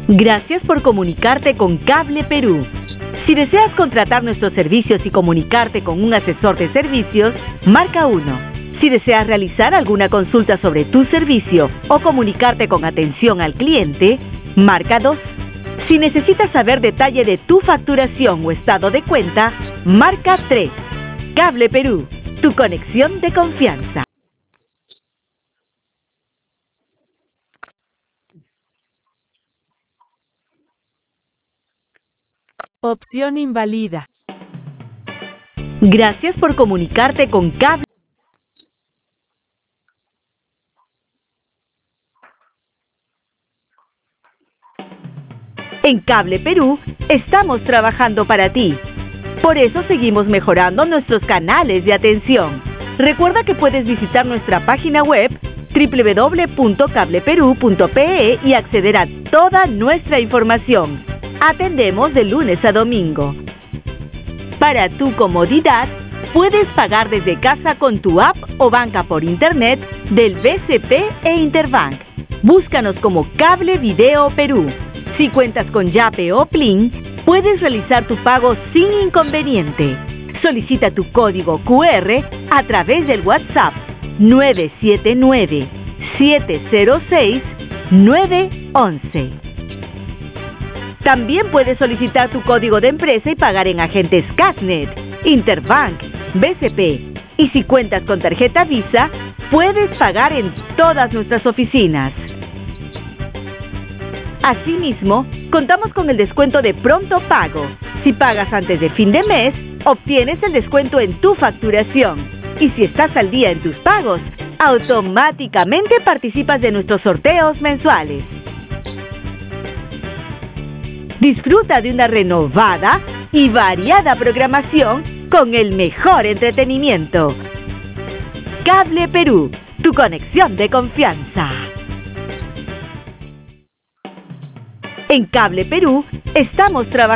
Gracias por comunicarte con Cable Perú. Si deseas contratar nuestros servicios y comunicarte con un asesor de servicios, marca 1. Si deseas realizar alguna consulta sobre tu servicio o comunicarte con atención al cliente, marca 2. Si necesitas saber detalle de tu facturación o estado de cuenta, marca 3. Cable Perú, tu conexión de confianza. Opción inválida. Gracias por comunicarte con Cable. En Cable Perú estamos trabajando para ti. Por eso seguimos mejorando nuestros canales de atención. Recuerda que puedes visitar nuestra página web www.cableperu.pe y acceder a toda nuestra información. Atendemos de lunes a domingo. Para tu comodidad, puedes pagar desde casa con tu app o banca por internet del BCP e Interbank. Búscanos como Cable Video Perú. Si cuentas con Yape o Plin, puedes realizar tu pago sin inconveniente. Solicita tu código QR a través del WhatsApp 979-706-911. También puedes solicitar tu código de empresa y pagar en agentes Casnet, Interbank, BCP. Y si cuentas con tarjeta Visa, puedes pagar en todas nuestras oficinas. Asimismo, contamos con el descuento de pronto pago. Si pagas antes de fin de mes, obtienes el descuento en tu facturación. Y si estás al día en tus pagos, automáticamente participas de nuestros sorteos mensuales. Disfruta de una renovada y variada programación con el mejor entretenimiento. Cable Perú, tu conexión de confianza. En Cable Perú estamos trabajando